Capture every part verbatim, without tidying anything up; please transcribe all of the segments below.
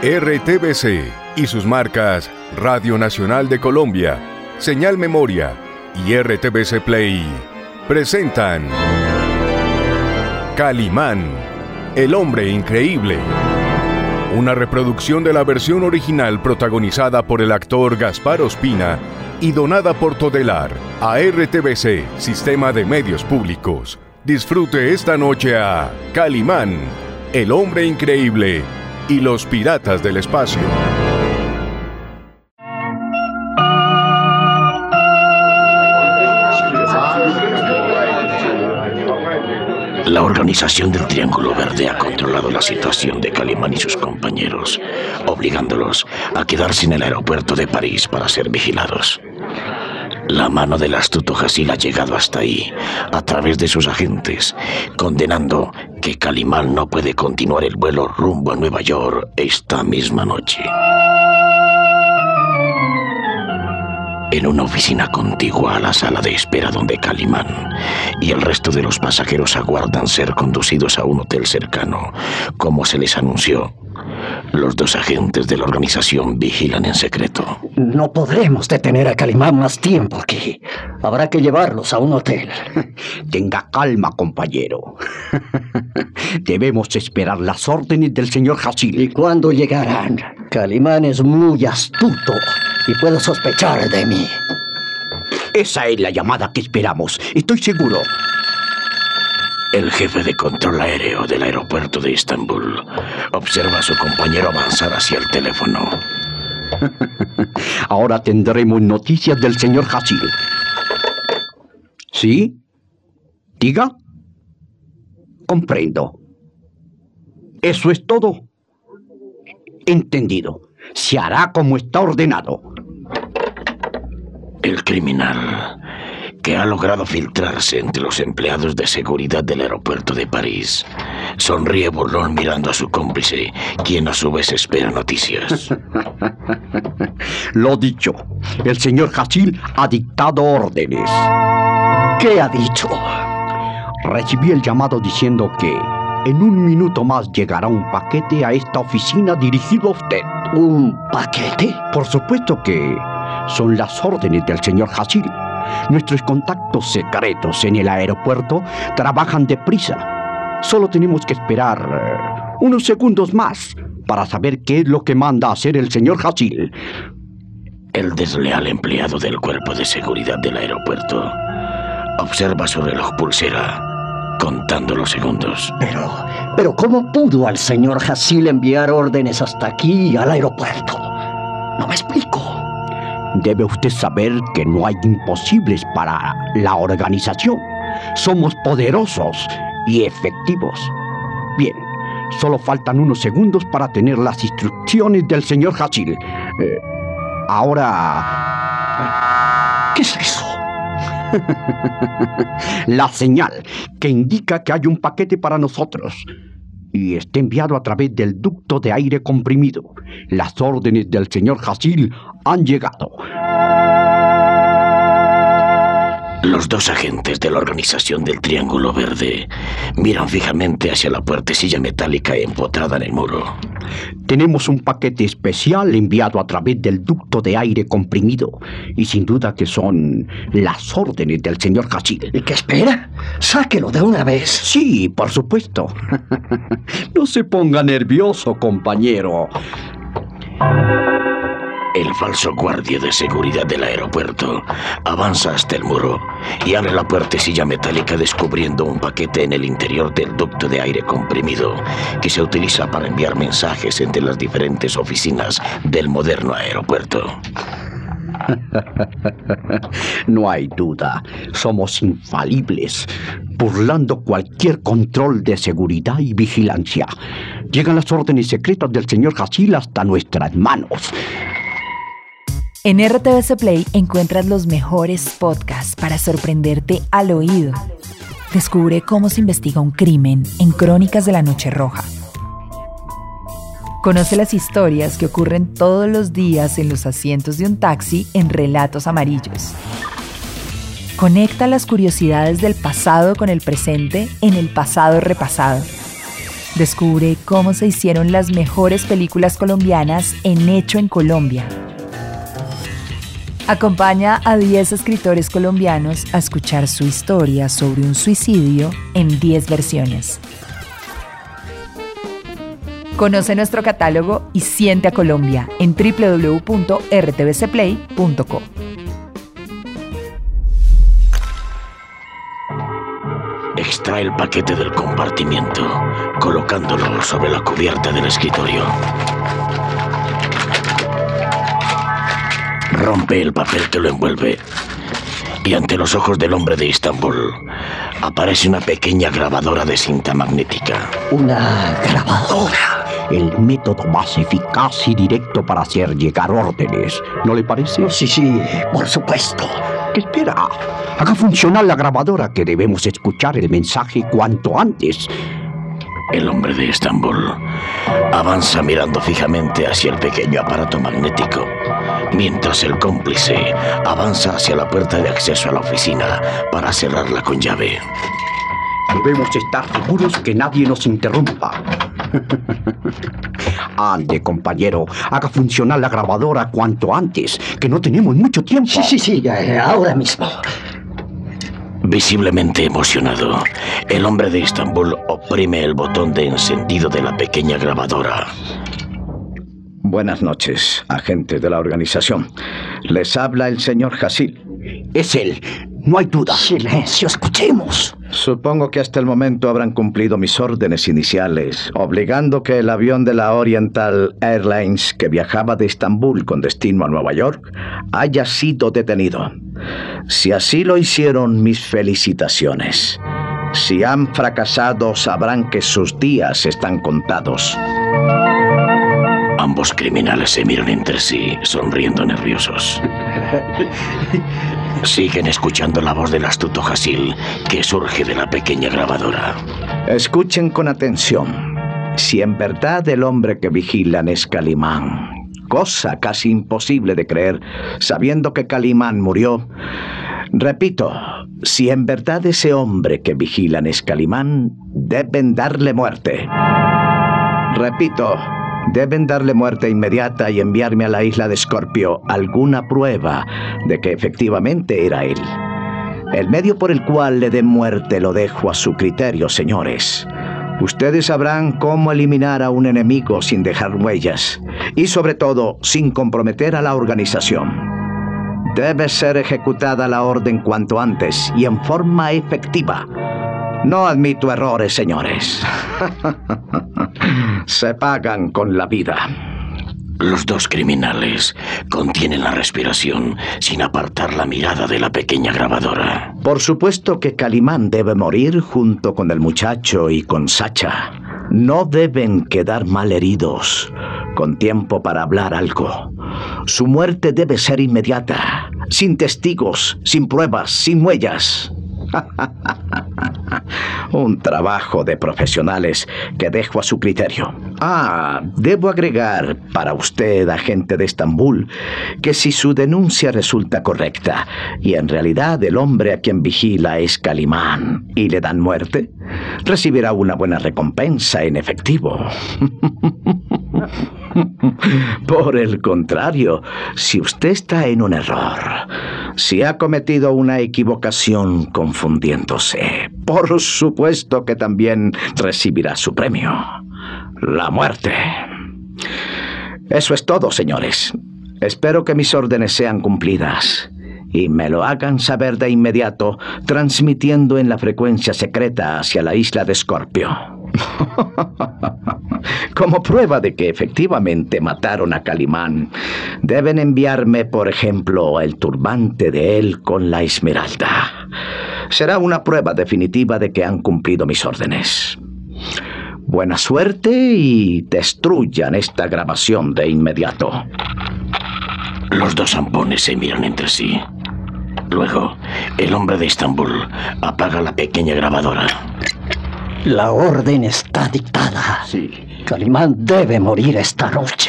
R T V C y sus marcas Radio Nacional de Colombia, Señal Memoria y R T V C Play presentan Calimán, el hombre increíble. Una reproducción de la versión original protagonizada por el actor Gaspar Ospina y donada por Todelar a R T V C, Sistema de Medios Públicos. Disfrute esta noche a Calimán, el hombre increíble y los piratas del espacio. La organización del Triángulo Verde ha controlado la situación de Calimán y sus compañeros, obligándolos a quedarse en el aeropuerto de París para ser vigilados. La mano del astuto Hasil ha llegado hasta ahí, a través de sus agentes, condenando que Calimán no puede continuar el vuelo rumbo a Nueva York esta misma noche. En una oficina contigua a la sala de espera donde Calimán y el resto de los pasajeros aguardan ser conducidos a un hotel cercano, como se les anunció, los dos agentes de la organización vigilan en secreto. No podremos detener a Calimán más tiempo aquí. Habrá que llevarlos a un hotel. Tenga calma, compañero. Debemos esperar las órdenes del señor Hasil. ¿Y cuándo llegarán? Calimán es muy astuto y puedo sospechar de mí. Esa es la llamada que esperamos. Estoy seguro. El jefe de control aéreo del aeropuerto de Estambul observa a su compañero avanzar hacia el teléfono. Ahora tendremos noticias del señor Hasil. ¿Sí? ¿Diga? Comprendo. ¿Eso es todo? Entendido. Se hará como está ordenado. El criminal, que ha logrado filtrarse entre los empleados de seguridad del aeropuerto de París, sonríe burlón mirando a su cómplice, quien a su vez espera noticias. Lo dicho, el señor Hasil ha dictado órdenes. ¿Qué ha dicho? Recibí el llamado diciendo que en un minuto más llegará un paquete a esta oficina dirigido a usted. ¿Un paquete? Por supuesto que son las órdenes del señor Hasil. Nuestros contactos secretos en el aeropuerto trabajan deprisa. Solo tenemos que esperar unos segundos más para saber qué es lo que manda hacer el señor Hasil. El desleal empleado del cuerpo de seguridad del aeropuerto observa su reloj pulsera, contando los segundos. Pero, pero ¿cómo pudo al señor Hasil enviar órdenes hasta aquí, al aeropuerto? No me explico. Debe usted saber que no hay imposibles para la organización. Somos poderosos y efectivos. Bien, solo faltan unos segundos para tener las instrucciones del señor Hasil. Eh, ahora... ¿Qué es eso? La señal que indica que hay un paquete para nosotros y está enviado a través del ducto de aire comprimido. Las órdenes del señor Hasil han llegado. Los dos agentes de la organización del Triángulo Verde miran fijamente hacia la puertecilla metálica empotrada en el muro. Tenemos un paquete especial enviado a través del ducto de aire comprimido y sin duda que son las órdenes del señor Hasil. ¿Y qué espera? ¡Sáquelo de una vez! Sí, por supuesto. No se ponga nervioso, compañero. El falso guardia de seguridad del aeropuerto avanza hasta el muro y abre la puertecilla metálica descubriendo un paquete en el interior del ducto de aire comprimido que se utiliza para enviar mensajes entre las diferentes oficinas del moderno aeropuerto. No hay duda, somos infalibles, burlando cualquier control de seguridad y vigilancia. Llegan las órdenes secretas del señor Hasil hasta nuestras manos. En R T V C Play encuentras los mejores podcasts para sorprenderte al oído. Descubre cómo se investiga un crimen en Crónicas de la Noche Roja. Conoce las historias que ocurren todos los días en los asientos de un taxi en Relatos Amarillos. Conecta las curiosidades del pasado con el presente en El Pasado Repasado. Descubre cómo se hicieron las mejores películas colombianas en Hecho en Colombia. Acompaña a diez escritores colombianos a escuchar su historia sobre un suicidio en diez versiones. Conoce nuestro catálogo y siente a Colombia en doble u doble u doble u punto r t v c play punto co. Extrae el paquete del compartimiento, colocándolo sobre la cubierta del escritorio. Rompe el papel que lo envuelve y ante los ojos del hombre de Estambul aparece una pequeña grabadora de cinta magnética. ¿Una grabadora? El método más eficaz y directo para hacer llegar órdenes, ¿no le parece? Sí, sí, por supuesto. ¿Qué espera? Haga funcionar la grabadora, que debemos escuchar el mensaje cuanto antes. El hombre de Estambul avanza mirando fijamente hacia el pequeño aparato magnético, mientras el cómplice avanza hacia la puerta de acceso a la oficina para cerrarla con llave. Debemos estar seguros que nadie nos interrumpa. Ande, compañero, haga funcionar la grabadora cuanto antes, que no tenemos mucho tiempo. Sí, sí, sí, ahora mismo. Visiblemente emocionado, el hombre de Estambul oprime el botón de encendido de la pequeña grabadora. Buenas noches, agentes de la organización. Les habla el señor Hasil. Es él, no hay duda. Silencio, escuchemos. Supongo que hasta el momento habrán cumplido mis órdenes iniciales, obligando que el avión de la Oriental Airlines que viajaba de Estambul con destino a Nueva York haya sido detenido. Si así lo hicieron, mis felicitaciones. Si han fracasado, sabrán que sus días están contados. Ambos criminales se miran entre sí, sonriendo nerviosos. Siguen escuchando la voz del astuto Hasil, que surge de la pequeña grabadora. Escuchen con atención. Si en verdad el hombre que vigilan es Calimán, cosa casi imposible de creer, sabiendo que Calimán murió. Repito, si en verdad ese hombre que vigilan es Calimán, deben darle muerte. Repito, deben darle muerte inmediata y enviarme a la isla de Escorpio alguna prueba de que efectivamente era él. El medio por el cual le den muerte lo dejo a su criterio, señores. Ustedes sabrán cómo eliminar a un enemigo sin dejar huellas y, sobre todo, sin comprometer a la organización. Debe ser ejecutada la orden cuanto antes y en forma efectiva. No admito errores, señores. Se pagan con la vida. Los dos criminales contienen la respiración sin apartar la mirada de la pequeña grabadora. Por supuesto que Calimán debe morir junto con el muchacho y con Sacha. No deben quedar mal heridos, con tiempo para hablar algo. Su muerte debe ser inmediata, sin testigos, sin pruebas, sin huellas. Un trabajo de profesionales que dejo a su criterio. Ah, debo agregar para usted, agente de Estambul, que si su denuncia resulta correcta y en realidad el hombre a quien vigila es Calimán y le dan muerte, recibirá una buena recompensa en efectivo. Por el contrario, si usted está en un error, si ha cometido una equivocación confundiéndose, por supuesto que también recibirá su premio, la muerte. Eso es todo, señores. Espero que mis órdenes sean cumplidas y me lo hagan saber de inmediato, transmitiendo en la frecuencia secreta hacia la isla de Escorpio. Como prueba de que efectivamente mataron a Calimán, deben enviarme, por ejemplo, el turbante de él con la esmeralda. Será una prueba definitiva de que han cumplido mis órdenes. Buena suerte y destruyan esta grabación de inmediato. Los dos zampones se miran entre sí. Luego, el hombre de Estambul apaga la pequeña grabadora. La orden está dictada. Sí. Calimán debe morir esta noche.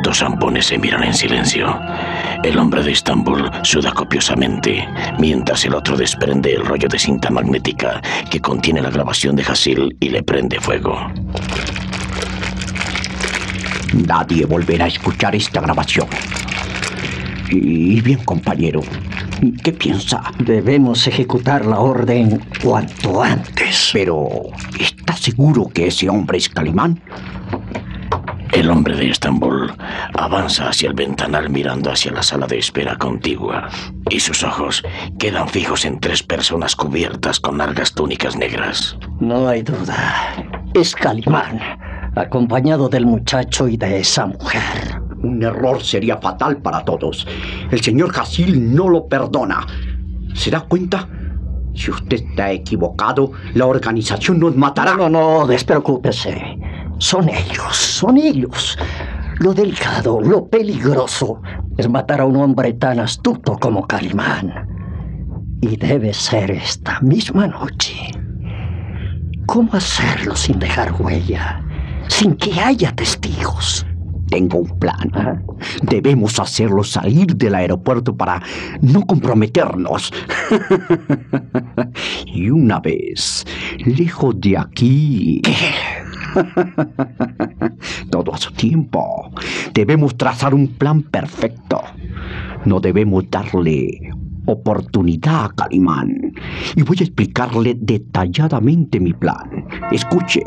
dos zampones se miran en silencio. El hombre de Estambul suda copiosamente, mientras el otro desprende el rollo de cinta magnética que contiene la grabación de Hasil y le prende fuego. Nadie volverá a escuchar esta grabación. Y bien, compañero, ¿qué piensa? Debemos ejecutar la orden cuanto antes. Pero, ¿está seguro que ese hombre es Calimán? El hombre de Estambul avanza hacia el ventanal mirando hacia la sala de espera contigua, y sus ojos quedan fijos en tres personas cubiertas con largas túnicas negras. No hay duda. Es Calimán, acompañado del muchacho y de esa mujer. Un error sería fatal para todos. El señor Hasil no lo perdona. ¿Se da cuenta? Si usted está equivocado, la organización nos matará. No, no, despreocúpese. Son ellos, son ellos. Lo delicado, lo peligroso es matar a un hombre tan astuto como Calimán. Y debe ser esta misma noche. ¿Cómo hacerlo sin dejar huella? Sin que haya testigos. Tengo un plan. ¿Ah? Debemos hacerlo salir del aeropuerto para no comprometernos. Y una vez, lejos de aquí... ¿Qué? Todo a su tiempo. Debemos trazar un plan perfecto. No debemos darle oportunidad a Calimán. Y voy a explicarle detalladamente mi plan. Escuche.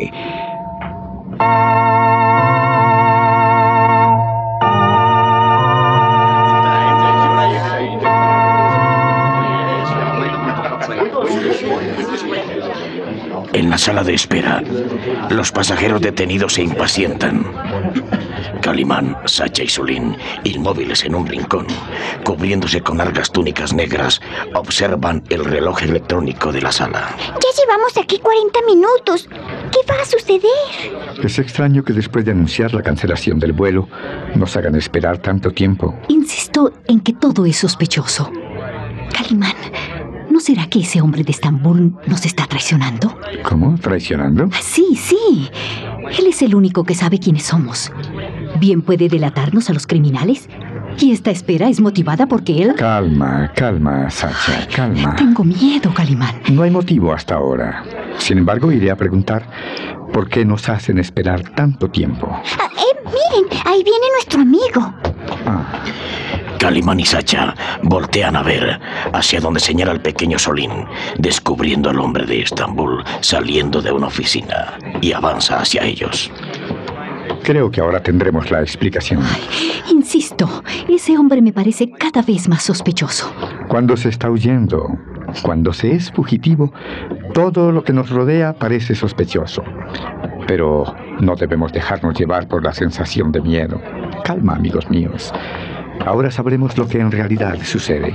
En la sala de espera, los pasajeros detenidos se impacientan. Calimán, Sacha y Sulin, inmóviles en un rincón, cubriéndose con largas túnicas negras, observan el reloj electrónico de la sala. Ya llevamos aquí cuarenta minutos. ¿Qué va a suceder? Es extraño que después de anunciar la cancelación del vuelo, nos hagan esperar tanto tiempo. Insisto en que todo es sospechoso. Calimán, ¿no será que ese hombre de Estambul nos está traicionando? ¿Cómo? ¿Traicionando? Sí, sí. Él es el único que sabe quiénes somos. Bien puede delatarnos a los criminales. Y esta espera es motivada porque él... Calma, calma, Sacha, calma. Tengo miedo, Calimán. No hay motivo hasta ahora. Sin embargo, iré a preguntar por qué nos hacen esperar tanto tiempo. Ah, eh, miren, ahí viene nuestro amigo. Ah. Calimán y Sacha voltean a ver hacia donde señala el pequeño Solín, descubriendo al hombre de Estambul saliendo de una oficina, y avanza hacia ellos. Creo que ahora tendremos la explicación. Ay, insisto, ese hombre me parece cada vez más sospechoso. Cuando se está huyendo, cuando se es fugitivo, todo lo que nos rodea parece sospechoso. Pero no debemos dejarnos llevar por la sensación de miedo. Calma, amigos míos. Ahora sabremos lo que en realidad sucede.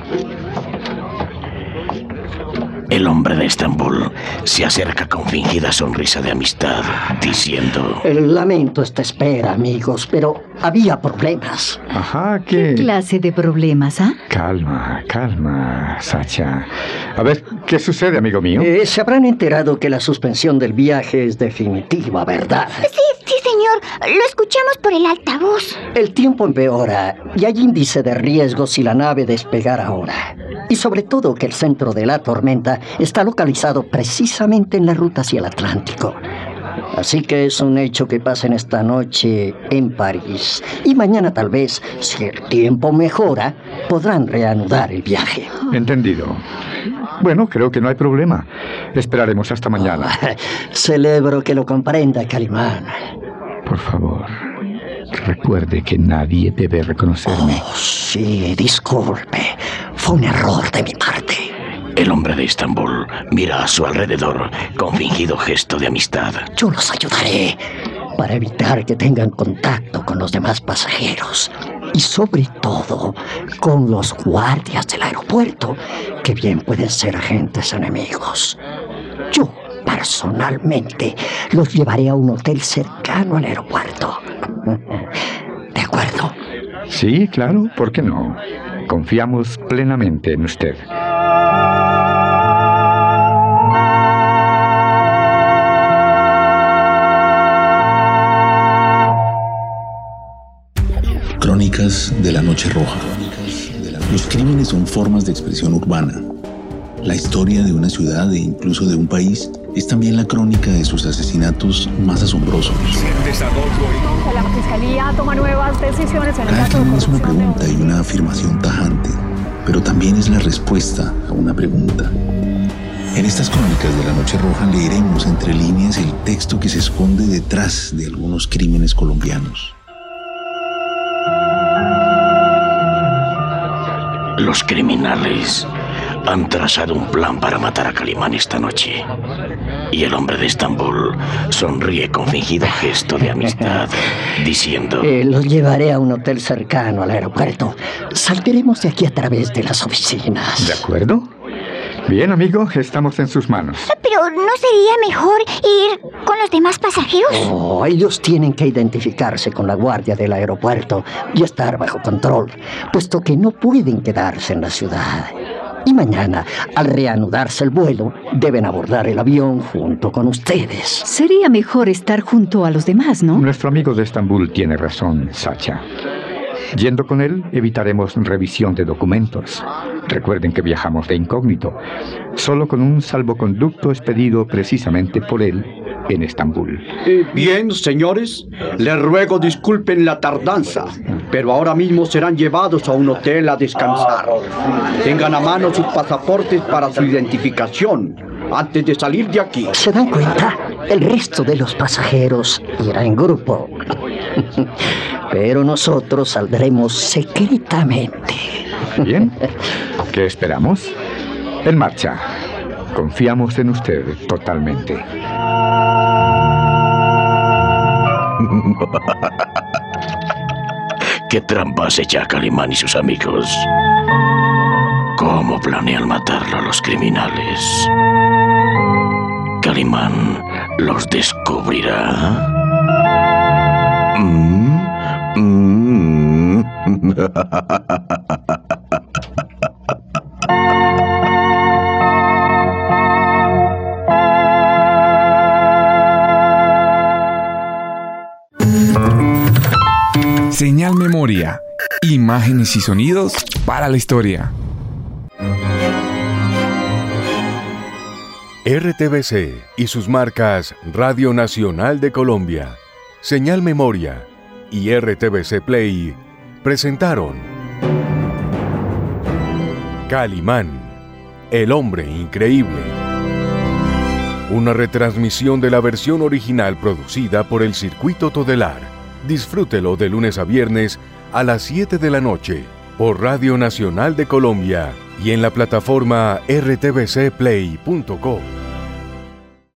El hombre de Estambul se acerca con fingida sonrisa de amistad, diciendo... Lamento esta espera, amigos, pero había problemas. Ajá, ¿qué? ¿Qué clase de problemas, ah? ¿eh? Calma, calma, Sacha. A ver, ¿qué sucede, amigo mío? Eh, se habrán enterado que la suspensión del viaje es definitiva, ¿verdad? Sí, sí, señor. Lo escuchamos por el altavoz. El tiempo empeora y hay índice de riesgo si la nave despegara ahora. Y sobre todo que el centro de la tormenta está localizado precisamente en la ruta hacia el Atlántico. Así que es un hecho que pasen esta noche en París. Y mañana tal vez, si el tiempo mejora, podrán reanudar el viaje. Entendido. Bueno, creo que no hay problema. Esperaremos hasta mañana. Oh, celebro que lo comprenda, Calimán. Por favor, recuerde que nadie debe reconocerme. Oh, sí, disculpe. Fue un error de mi parte. El hombre de Estambul mira a su alrededor con fingido gesto de amistad. Yo los ayudaré para evitar que tengan contacto con los demás pasajeros. Y sobre todo con los guardias del aeropuerto, que bien pueden ser agentes enemigos. Yo, personalmente, los llevaré a un hotel cercano al aeropuerto. ¿De acuerdo? Sí, claro, ¿por qué no? Confiamos plenamente en usted. Crónicas de la Noche Roja. Los crímenes son formas de expresión urbana. La historia de una ciudad e incluso de un país es también la crónica de sus asesinatos más asombrosos. La Fiscalía toma nuevas decisiones en el Cada caso de crimen es una corrupción pregunta y una afirmación tajante, pero también es la respuesta a una pregunta. En estas Crónicas de la Noche Roja leeremos entre líneas el texto que se esconde detrás de algunos crímenes colombianos. Los criminales han trazado un plan para matar a Calimán esta noche. Y el hombre de Estambul sonríe con fingido gesto de amistad, diciendo... Eh, los llevaré a un hotel cercano al aeropuerto. Saldremos de aquí a través de las oficinas. ¿De acuerdo? Bien, amigo, estamos en sus manos. Pero ¿no sería mejor ir con los demás pasajeros? Oh, ellos tienen que identificarse con la guardia del aeropuerto y estar bajo control, puesto que no pueden quedarse en la ciudad. Y mañana, al reanudarse el vuelo, deben abordar el avión junto con ustedes. Sería mejor estar junto a los demás, ¿no? Nuestro amigo de Estambul tiene razón, Sacha. Yendo con él, evitaremos revisión de documentos. Recuerden que viajamos de incógnito. Solo con un salvoconducto expedido precisamente por él en Estambul. Eh, bien, señores, les ruego disculpen la tardanza, pero ahora mismo serán llevados a un hotel a descansar. Tengan a mano sus pasaportes para su identificación antes de salir de aquí. ¿Se dan cuenta? El resto de los pasajeros irá en grupo. Pero nosotros saldremos secretamente. Bien, ¿qué esperamos? En marcha. Confiamos en usted totalmente. ¿Qué trampas echa Calimán y sus amigos? ¿Cómo planean matarlo a los criminales? ¿Calimán los descubrirá? ¿Mm? ¿Mm? Señal Memoria. Imágenes y sonidos para la historia. R T V C y sus marcas Radio Nacional de Colombia, Señal Memoria y R T V C Play presentaron Calimán, el hombre increíble. Una retransmisión de la versión original producida por el Circuito Todelar. Disfrútelo de lunes a viernes a las siete de la noche por Radio Nacional de Colombia y en la plataforma r t v c play punto co.